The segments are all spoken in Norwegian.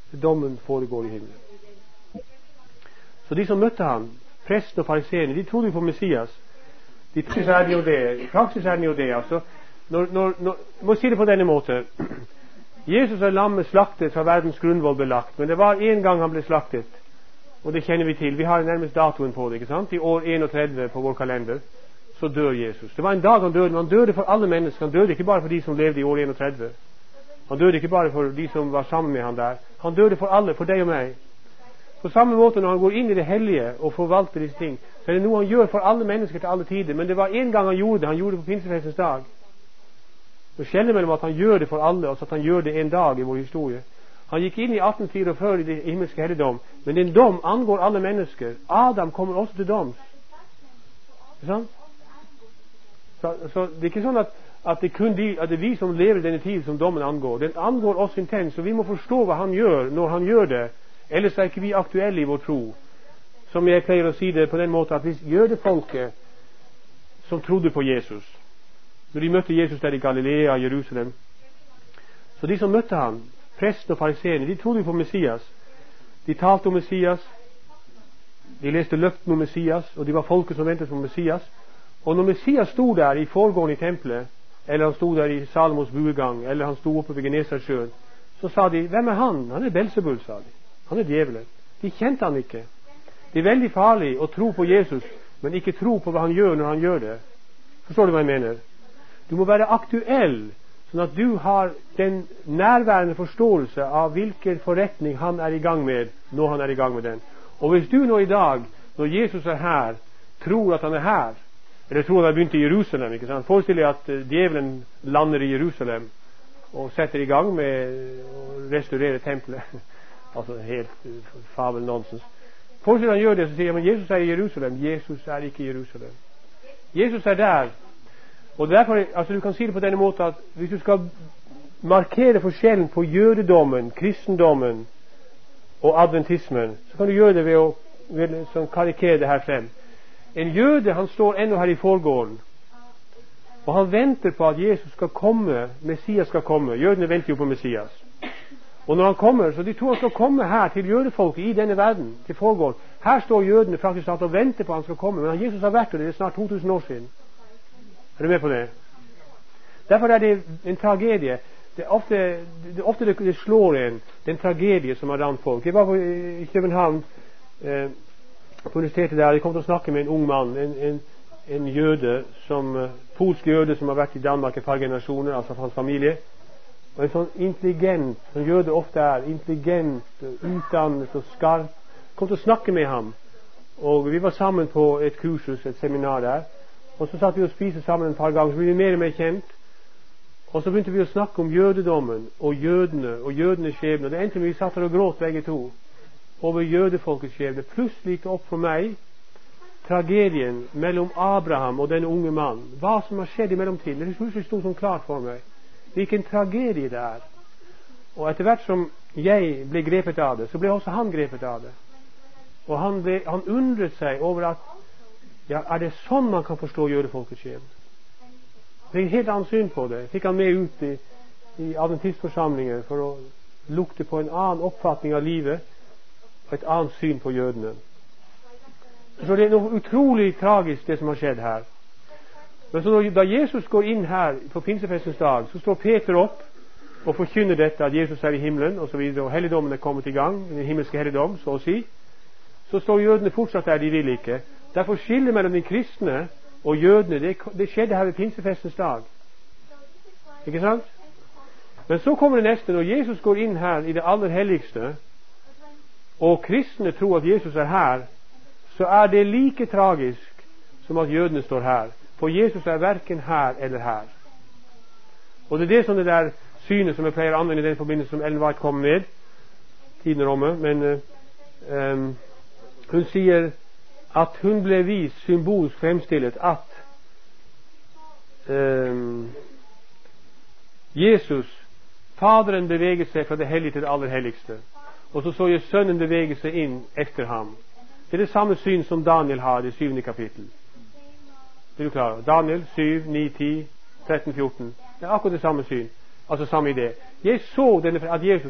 dommen foregår i himmelen. Så de som møtte han, presten og fariseerne, de trodde på Messias. De praksis er jo det. I praksis er den jo det. Altså, må si det på denne måten. Jesus er lammet slaktet fra verdens grunnvoll belagt, men det var en gang han ble slaktet, og det kjenner vi til. Vi har nærmest datoen på det, ikke sant? I år 31 på vår kalender, så dør Jesus. Det var en dag han døde, men han døde for alle mennesker. Han døde ikke bare for de som levde i år 31. Han døde ikke bare for de som var sammen med han der. Han døde for alle, for deg og meg. På samme måte når han går inn i det hellige og forvalter disse ting, så er det noe han gjør for alle mennesker til alle tider. Men det var en gang han gjorde det på pinsefestens dag. Det skjelner mellom at han gjør det for alle, og så at han gjør det en dag i vår historie. Han gikk inn i 1844 i det himmelske helligdom, men den dom angår alle mennesker. Adam kommer også til doms. Sånn? Så det er ikke sånn at det er vi som lever i denne tid som dommen angår. Den angår oss intens, så vi må forstå hva han gjør når han gjør det. Ellers er ikke vi aktuelle i vår tro. Som jeg pleier å si det på den måten at hvis jødefolket som trodde på Jesus, når de møtte Jesus der i Galilea og Jerusalem, så de som møtte han, presten og fariseerne, de trodde på Messias. De talte om Messias, de leste løften om Messias, og de var folket som ventet på Messias. Og når Messias stod der i forgården i tempelet, eller han stod der i Salomos buegang, eller han stod oppe ved Genesaretsjøen, så sa de, hvem er han? Han er Belzebul, sa de. Han er djevelen. De kjente han ikke. Det er veldig farlig å tro på Jesus, men ikke tro på hva han gjør når han gjør det. Forstår du hva jeg mener? Du må være aktuell, sånn at du har den nærværende forståelse av hvilken forretning han er i gang med når han er i gang med den. Og hvis du nå i dag, når Jesus er her, tror at han er her, eller tror han har begynt i Jerusalem, ikke sant? Forestill deg at djevelen lander i Jerusalem og setter i gang med å restaurere tempelet. Altså helt fabel nonsens. Forestill han gjør det, så sier han, men Jesus er i Jerusalem. Jesus er ikke i Jerusalem. Jesus er der. Og derfor, altså du kan si det på denne måten at hvis du skal markere forskjellen på jødedommen, kristendommen og adventismen, så kan du gjøre det ved å karikere det her frem. En jøde, han står ennå her i forgården, og han venter på at Jesus skal komme, Messias skal komme. Jødene venter jo på Messias. Og når han kommer, så de tror han skal komme her til jødefolket i denne verden, til forgården. Her står jødene faktisk satt og venter på at han skal komme, men Jesus har vært der, det er snart 2000 år siden. Er du med på det? Derfor er det en tragedie. Det er ofte det slår den tragedie som har ramt folk. Jeg var i København på universitetet der. Jeg kom til å snakke med en ung mann, en jøde, polsk jøde som har vært i Danmark et par generasjoner, altså hans familie. Og en sånn intelligent, som jøde ofte er, intelligent, utdannet og skarp. Kom til å snakke med ham. Og vi var sammen på et kursus, et seminar der. Og så satt vi og spiste sammen et par ganger, så ble vi mer og mer kjent. Og så begynte vi å snakke om jødedommen og jødene og jødenes skjebne. Det endte med vi satt der og gråt begge to over jødefolkets skjebne. Plutselig gikk det opp for meg tragedien mellom Abraham og denne unge mann. Hva som har skjedd i mellomtiden. Det plutselig stod sånn klart for meg. Hvilken tragedie det er. Og etter hvert som jeg ble grepet av det, så ble også han grepet av det. Og han undret seg over at ja, er det sånn man kan forstå jødefolkets skjebne? Det er et helt annet syn på det. Fikk han med ut i adventistforsamlinger for å lukte på en annen oppfatning av livet og et annet syn på jødene. Så det er noe utrolig tragisk det som har skjedd her. Men så da Jesus går inn her på pinsefestens dag, så står Peter opp og forkynner dette at Jesus er i himmelen og så videre, og helligdommen er kommet i gang, den himmelske helligdom, så å si. Så står jødene fortsatt der, de vil ikke. Derfor skillet mellom de kristne og jødene, det skjedde her ved pinsefestens dag. Ikke sant? Men så kommer det neste, når Jesus går inn her i det aller helligste, og kristne tror at Jesus er her, så er det like tragisk som at jødene står her. For Jesus er hverken her eller her. Og det er det som det der synet som jeg pleier å anvende i den forbindelse som Ellen White kom med, tiden er omme, men hun sier at hun ble vist symbolsk fremstillet at Jesus, Faderen, beveget seg fra det hellige til det aller helligste, og så jeg Sønnen bevege seg inn etter ham. Det er det samme syn som Daniel har i 7. kapittel. Er du klar? Daniel 7, 9, 10, 13, 14. Det er akkurat det samme syn, altså samme idé. Jeg så at Jesus,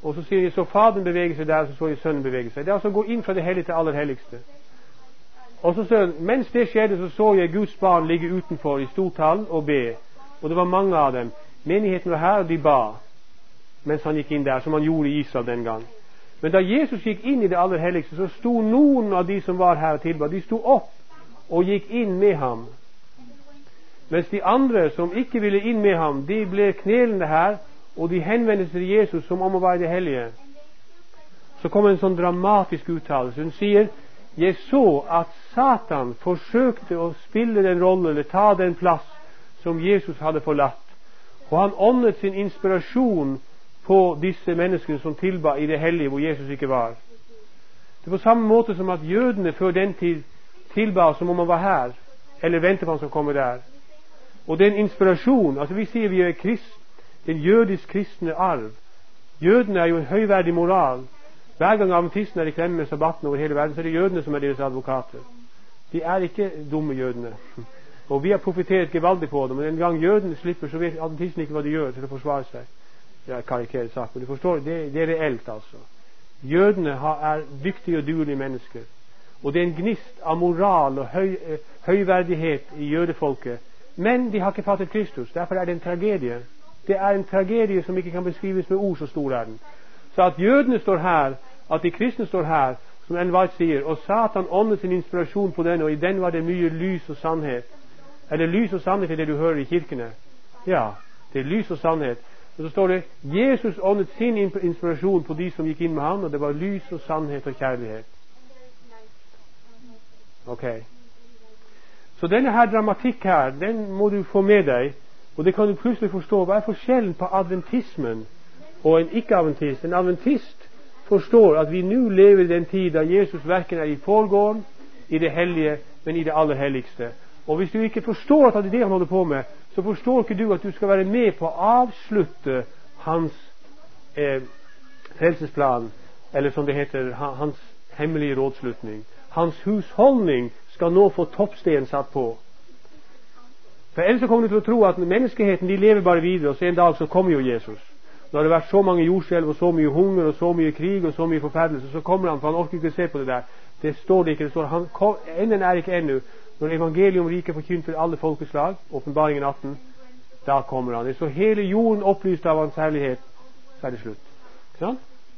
Og så sier de, så Faderen beveger seg der, så jeg Sønnen beveger seg. Det er altså å gå inn fra det hellige til aller helligste. Og så sier han, mens det skjedde, så jeg Guds barn ligge utenfor i stortall og be. Og det var mange av dem. Menigheten var her, og de ba, mens han gikk inn der, som han gjorde i Israel den gang. Men da Jesus gikk inn i det aller helligste, så sto noen av de som var her og tilba, de sto opp og gikk inn med ham. Mens de andre som ikke ville inn med ham, de ble knelende her, og de henvendte seg til Jesus som om å være det hellige. Så kommer en sånn dramatisk uttalelse. Hun sier, jeg så at Satan forsøkte å spille den rolle, eller ta den plass som Jesus hadde forlatt. Og han åndet sin inspirasjon på disse menneskene som tilba i det hellige hvor Jesus ikke var. Det er på samme måte som at jødene før den tid tilba som om han var her, eller ventet på han som kommer der. Og den inspirasjon, altså vi sier vi er en jødisk kristne arv. Jødene er jo en høyverdig moral. Hver gang adventistene er i klemme med sabbaten over hele verden, så er det jødene som er deres advokater. De er ikke dumme jødene. Og vi har profitert gevaldig på dem, men en gang jødene slipper, så vet adventistene ikke hva de gjør til å forsvare seg. Jeg karikerer sagt, men du forstår, det er reelt altså. Jødene er dyktige og duelige mennesker. Og det er en gnist av moral og høyverdighet i jødefolket. Men de har ikke fattet Kristus. Derfor er det en tragedie. Det er en tragedie som ikke kan beskrives med ord, så stor er den. Så at jødene står her, at de kristne står her, som Ellen White sier, og Satan åndet sin inspirasjon på den, og i den var det mye lys og sannhet. Er det lys og sannhet i det du hører i kirkene? Ja, det er lys og sannhet. Og så står det, Jesus åndet sin inspirasjon på de som gikk inn med ham, og det var lys og sannhet og kjærlighet. Ok. Så denne her dramatikk her, den må du få med deg, og det kan du plutselig forstå. Hva er forskjellen på adventismen og en ikke-adventist? En adventist forstår at vi nå lever i den tid da Jesus hverken er i forgården, i det hellige, men i det aller helligste. Og hvis du ikke forstår at det er det han holder på med, så forstår ikke du at du skal være med på å avslutte hans frelsesplan, eller som det heter, hans hemmelige rådslutning. Hans husholdning skal nå få toppsten satt på. For ellers så kommer du til å tro at menneskeheten, de lever bare videre, og så en dag så kommer jo Jesus. Når det har vært så mange jordskjelv, og så mye hunger, og så mye krig, og så mye forferdelse, så kommer han, for han orker ikke se på det der. Det står det ikke, det står, enden er ikke ennå. Når evangelium riket forkynt for alle folkeslag, åpenbaringen 18, da kommer han. Så hele jorden opplyst av hans herlighet, så er det slutt. Sånn?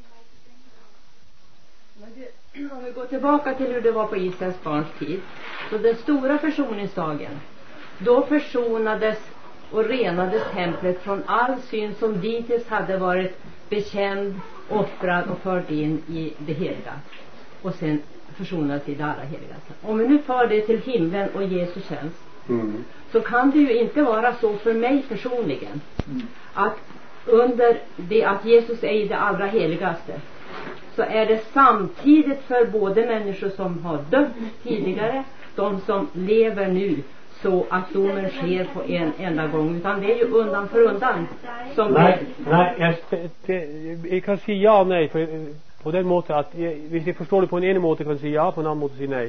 Om vi går tillbaka till hur det var på Israels barns tid, så den stora försoningsdagen, då försonades och renades templet från all synd som dittills hade varit bekänd, offrad och förd in i det heliga, och sen försonades i det allra heligaste. Om vi nu för det till himlen och Jesu tjänst, så kan det ju inte vara så för mig personligen att under det att Jesus är i det allra heligaste, så är det samtidigt för både människor som har dött tidigare, de som lever nu, så att domen sker på en enda gång, utan det är ju undan för undan som nej, jag kan säga ja och nej på den måten att hvis jag förstår det på en ene måte kan jag säga ja, på en annan måte säga nej.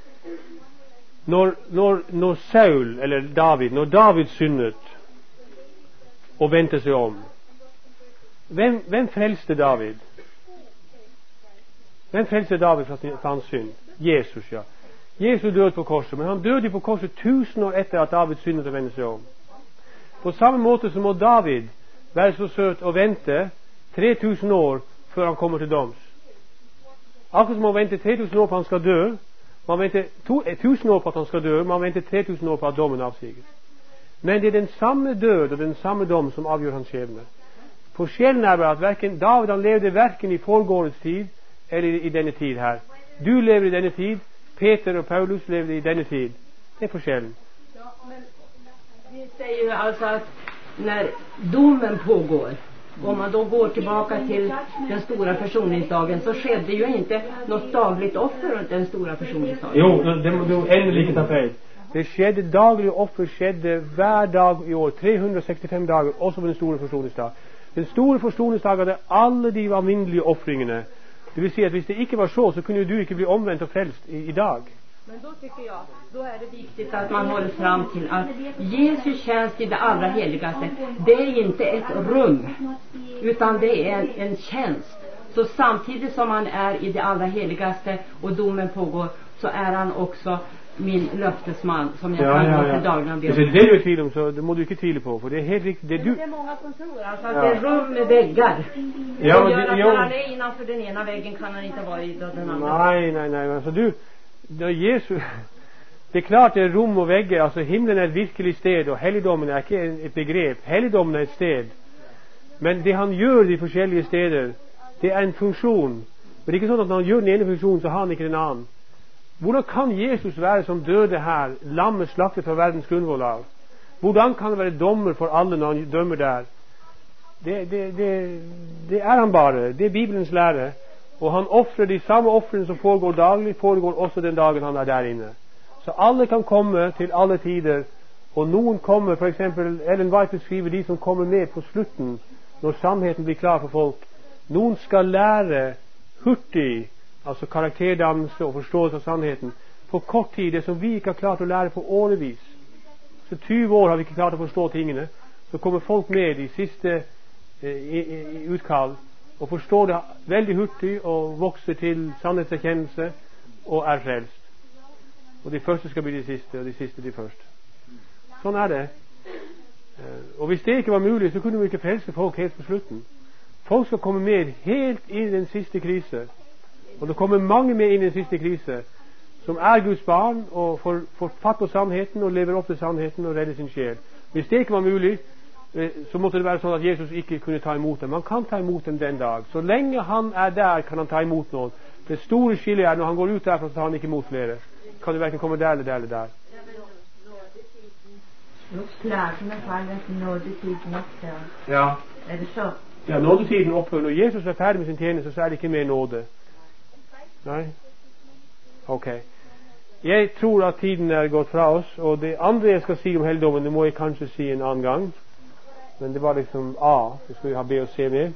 Når Saul eller David, når David syndet og vendte seg om, hvem frelste David? Hvem frelste David fra hans synd? Jesus, ja. Jesus døde på korset, men han døde på korset 1000 år etter at David syndet og vendte seg om. På samme måte så må David være så søt og vente 3000 år før han kommer til doms. Akkurat som han venter 3000 år på at han skal dø, man venter 1000 år på at han skal dø, man venter 3000 år på at dommen avsiges. Men det er den samme død og den samme dom som avgjør hans skjebne. Forskjellen er bare at David han levde hverken i foregående tid eller i denne tid her. Du lever i denne tid, Peter og Paulus levde i denne tid. Det er forskjellen. Ja, men vi säger ju alltså att när domen pågår, om man då går tillbaka till den stora försoningsdagen, så skedde ju inte något dagligt offer runt den stora försoningsdagen. Jo, det må du endelig ikke ta feil. Det skjedde daglige offer, skjedde hver dag i år, 365 dager, også på den store forsoningsdag. Den store forsoningsdag hadde alle de alminnelige offringene. Det vil si at hvis det ikke var så kunne du ikke bli omvendt og frelst i dag. Men då tycker jag, då är det viktigt att man håller fram till att Jesu tjänst i det allra heligaste, det är inte ett rum, utan det är en tjänst. Så samtidigt som han är i det allra heligaste och domen pågår, så är han också min löftesman som jag kan gå till dagarna. Det är det du tvivlar om, så det må du inte tvivla på, för det är helt riktigt. Det är många som tror alltså att det är rum med väggar. Ja, det gör att när han är innanför den ena väggen kan han inte vara i den andra. Nej. Alltså Jesus, det är klart det är rum och väggar. Alltså himlen är ett virkelig sted, och helgdomen är inte ett begrepp. Helgdomen är ett sted. Men det han gör i forskjellige steder, det är en funktion. Men det är inte så att när han gör den ene funktionen, så har han ikke den annen. Hvordan kan Jesus være som døde her, lammet slaktet fra verdens grunnvoll av? Hvordan kan han være dommer for alle når han dømmer der? Det er han bare. Det er Bibelens lære. Og han offrer de samme offrene som foregår daglig, foregår også den dagen han er der inne. Så alle kan komme til alle tider. Og noen kommer, for eksempel Ellen White beskriver de som kommer med på slutten, når sannheten blir klar for folk. Noen skal lære hurtig, altså karakterdannelse og forståelse av sannheten, på kort tid, det som vi ikke har klart å lære på årevis. Så 20 år har vi ikke klart å forstå tingene. Så kommer folk med i siste utkall og forstår det veldig hurtig og vokser til sannhetserkjennelse og er frelst. Og de første skal bli de siste, og de siste de første. Sånn er det. Og hvis det ikke var mulig, så kunne vi ikke frelse folk helt på slutten. Folk skal komme med helt inn i den siste krise. Og det kommer mange med inn i den siste krise, som er Guds barn og får fatt på sannheten og lever opp til sannheten og redder sin sjel. Hvis det ikke var mulig, så måtte det være sånn at Jesus ikke kunne ta imot dem. Man kan ta imot dem den dag. Så lenge han er der, kan han ta imot noen. Det store skillet er når han går ut derfra, så tar han ikke imot flere. Kan du hverken komme der eller der eller der. Plagene faller til nådetiden opphører. Ja. Er det så? Ja, nådetiden opphører. Når Jesus er ferdig med sin tjeneste, så er det ikke mer nåde. Nei? Ok. Jeg tror at tiden er gått fra oss, og det andre jeg skal si om helligdommen, det må jeg kanskje si en annen gang. Men det var liksom A. Så skal vi ha B og C med.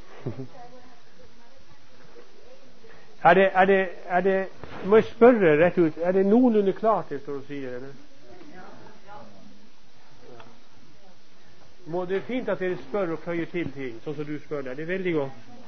Er det må jeg spørre rett ut, er det noenlunde klart det står og sier, eller? Det er fint at dere spør og føyer til ting, sånn som du spør der. Det er veldig godt.